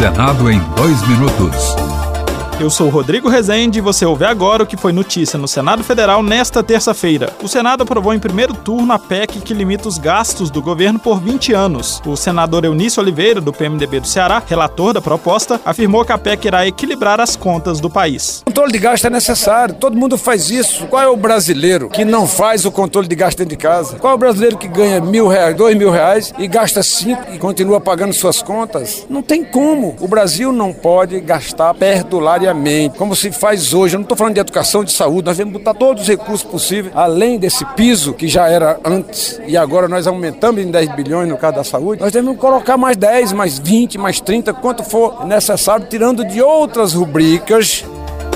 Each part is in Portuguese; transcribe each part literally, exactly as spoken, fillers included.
Senado em dois minutos. Eu sou o Rodrigo Rezende e você ouve agora o que foi notícia no Senado Federal nesta terça-feira. O Senado aprovou em primeiro turno a P E C que limita os gastos do governo por vinte anos. O senador Eunício Oliveira, do P M D B do Ceará, relator da proposta, afirmou que a P E C irá equilibrar as contas do país. O controle de gasto é necessário, todo mundo faz isso. Qual é o brasileiro que não faz o controle de gasto dentro de casa? Qual é o brasileiro que ganha mil reais, dois mil reais e gasta cinco e continua pagando suas contas? Não tem como. O Brasil não pode gastar perdulariamente, como se faz hoje. Eu não estou falando de educação, de saúde, nós devemos botar todos os recursos possíveis, além desse piso que já era antes e agora nós aumentamos em dez bilhões no caso da saúde, nós devemos colocar mais dez, mais vinte, mais trinta, quanto for necessário, tirando de outras rubricas.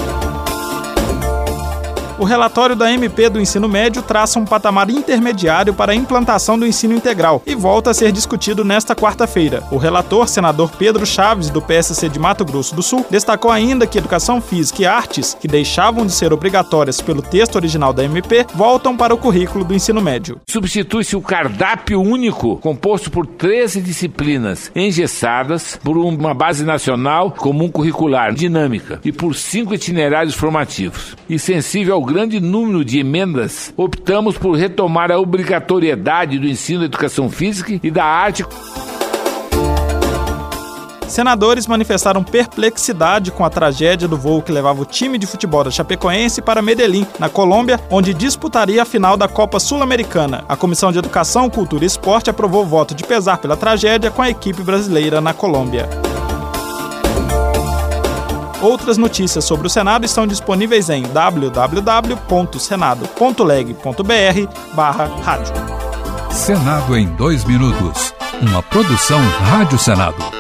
O relatório da M P do ensino médio traça um patamar intermediário para a implantação do ensino integral e volta a ser discutido nesta quarta-feira. O relator, senador Pedro Chaves, do P S C de Mato Grosso do Sul, destacou ainda que educação física e artes, que deixavam de ser obrigatórias pelo texto original da M P, voltam para o currículo do ensino médio. Substitui-se o cardápio único, composto por treze disciplinas engessadas, por uma base nacional comum curricular dinâmica e por cinco itinerários formativos. E sensível ao grande número de emendas, optamos por retomar a obrigatoriedade do ensino da educação física e da arte. Senadores manifestaram perplexidade com a tragédia do voo que levava o time de futebol da Chapecoense para Medellín, na Colômbia, onde disputaria a final da Copa Sul-Americana. A Comissão de Educação, Cultura e Esporte aprovou o voto de pesar pela tragédia com a equipe brasileira na Colômbia. Outras notícias sobre o Senado estão disponíveis em w w w ponto senado ponto leg ponto b r barra rádio. Senado em dois minutos. Uma produção Rádio Senado.